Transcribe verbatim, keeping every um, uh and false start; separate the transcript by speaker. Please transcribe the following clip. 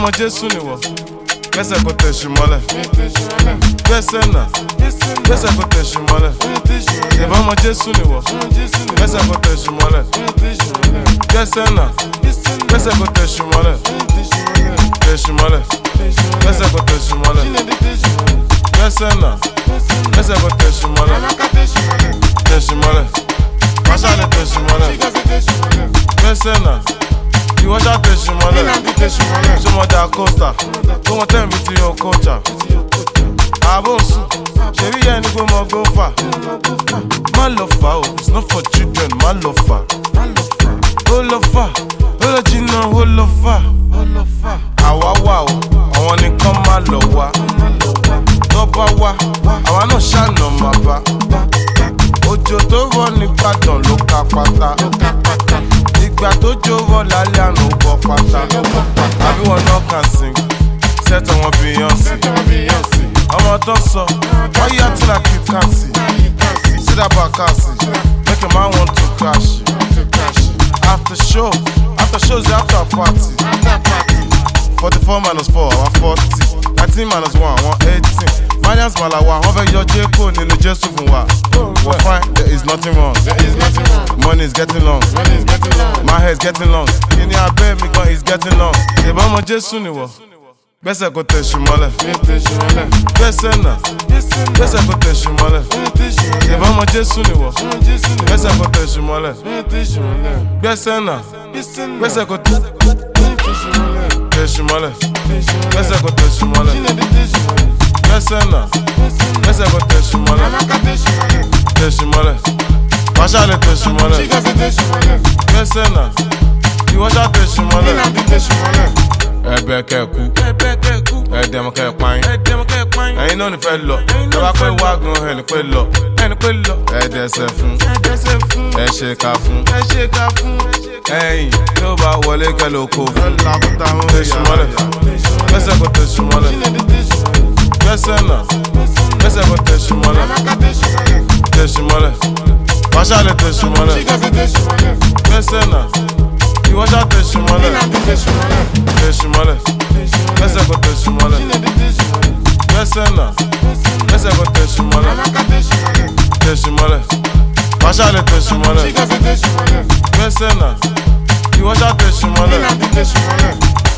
Speaker 1: ọmọ Jésù ni wọ. Gbẹ́sẹ̀ kò tẹ̀sù mọ́lẹ̀. Gbẹ́sẹ̀ náà. Gbẹ́sẹ̀ kò tẹ̀sù mọ́lẹ̀. Ìbọn ọmọ Jésù ni wọ. Gbẹ́sẹ̀ kò tẹ̀sù mọ́lẹ̀. Gbẹ́sẹ̀ náà. Gbẹ́sẹ̀ kò tẹ̀sù mọ́lẹ̀. Tẹ̀sù mọ́lẹ̀. Gbẹ́sẹ̀ kò tẹ̀sù mọ́lẹ̀. Gbẹ́sẹ̀ náà. Gbẹ́sẹ̀ kò tẹ̀sù mọ́lẹ̀. Tẹ̀sù mọ́lẹ̀. Máṣáálẹ̀ tẹ̀sù mọ́lẹ̀. Gbẹ́sẹ̀ náà. You want that tẹ̀sù mọ́lẹ̀. Ṣé mo da coaster? Tó wọn tẹ̀ mí ti yan kọ́ọ̀chà. Àbò ń sùn. Ṣèbí yẹn ni pé mo gbó fà. Má lọ fà o, it's not for children, má lọ fà. Ó lọ fà, ó lọ jìnnà, ó lọ fà. Àwa wà o, àwọn nìkan má lọ wá. Tó bá wá, àwa náà ṣàna máa bá. Òjò tó rọ̀ nígbàdàn ló ká pátá. Ìgbà tó jó rọ̀ lálẹ́ àná ó bọ́ pátá. Àbí wọn náà kàn sing, sẹ́tọ̀ wọn Beyonce. Ọmọ tó sọ, wọ́n yá tí la kì í kà sí. Sídà Bàkàsì, make a man want to crash. After show, after shows the after party. Forty-four minus four, àwọn forty. Nineteen minus one, àwọn eighteen. Malians Malawa, wọ́n fẹ́ yọ Jeko nínú Jésù fún wa. We're fine, there is nothing wrong. Money is getting long. My hair is getting long. Kíni abẹ́ mi gan is getting long. Ìbọn ọmọ Jésù ni wọ. Gbẹ́sẹ̀ kò tẹ̀sù mọ́lẹ̀. Gbẹ́sẹ̀ náà. Gbẹ́sẹ̀ kò tẹ̀sù mọ́lẹ̀. Ìbọn ọmọ Jésù ni wọ. Gbẹ́sẹ̀ kò tẹ̀sù mọ́lẹ̀. Gbẹ́sẹ̀ náà. Gbẹ́sẹ̀ kò tẹ̀sù mọ́lẹ̀. Gbẹ́sẹ̀ kò tẹ̀sù mọ́lẹ̀. Gbẹ́sẹ̀ náà. Gbẹ́sẹ̀ kò tẹ̀sù mọ́lẹ̀. Tẹ̀sù mọ́lẹ̀. Máṣáálẹ̀ tẹ̀sù mọ́lẹ̀. Gbẹ́sẹ̀ náà. Ìwọ ṣá tẹ̀sù mọ́lẹ̀. Ẹ̀bẹ̀ kẹ́kù, ẹ̀dẹ̀mọ̀ kẹ́páyín. Ẹ̀yin náà ní fẹ́ lọ, ẹ bá pẹ́ wá gan ẹni pé lọ. Ẹ̀dẹ̀sẹ̀ fún, ẹ ṣe ká fún. Ẹ̀yin tí ó bá wọlé kẹ́lẹ́ oko fún. Tẹ̀sù mọ́lẹ̀, gbẹ́sẹ̀ kò tẹ̀sù mọ́lẹ̀. Gbẹ́sẹ̀ náà, gbẹ́sẹ̀ kò tẹ̀sù mọ́lẹ̀. Tẹ̀sù mọ́lẹ̀, máṣáálẹ̀ tẹ̀sù mọ́lẹ̀. Gbẹ́sẹ̀ náà. Ìwọ ṣá tẹ̀sù mọ́lẹ̀. Tẹ̀sù mọ́lẹ̀. Gbẹ́sẹ̀ kò tẹ̀sù mọ́lẹ̀. Gbẹ́sẹ̀ náà. Gbẹ́sẹ̀ kò tẹ̀sù mọ́lẹ̀. Tẹ̀sù mọ́lẹ̀. Máṣáálẹ̀ tẹ̀sù mọ́lẹ̀. Gbẹ́sẹ̀ náà. Ìwọ ṣá tẹ̀sù mọ́lẹ̀.